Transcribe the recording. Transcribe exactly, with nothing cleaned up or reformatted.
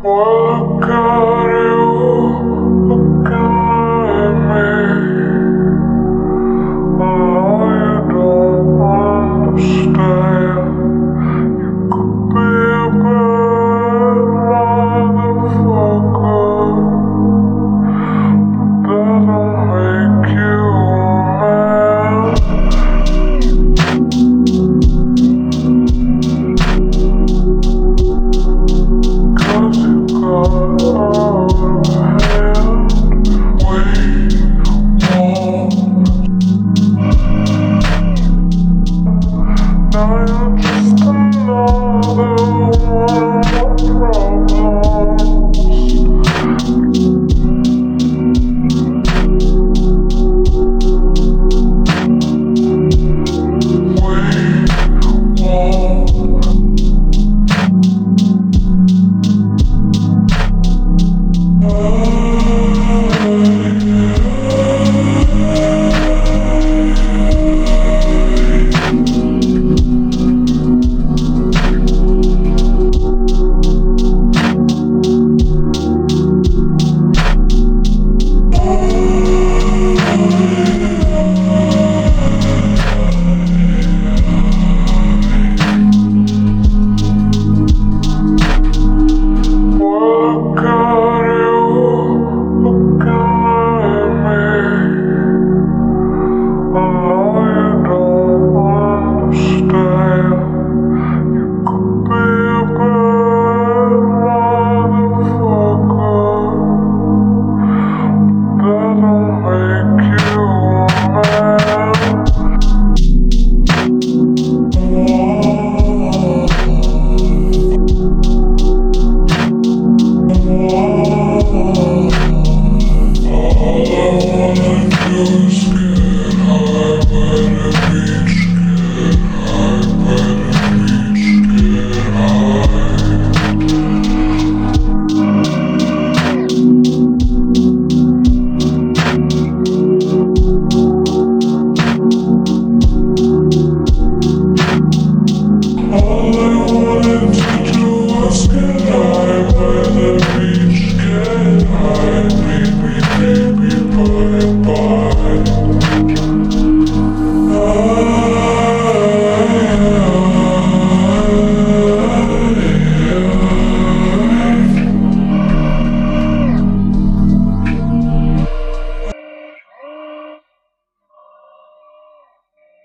Well, look at you, look at me. I know you don't understand. You could be a bad motherfucker, but that don't make you a man. Cause you got out of hand. We won't. Now you're just another one of my problems. We won't. Look at you, look at me. I know you don't understand. You could be a bad motherfucker, but that don't make you a man. All I wanted to do was get high by the beach.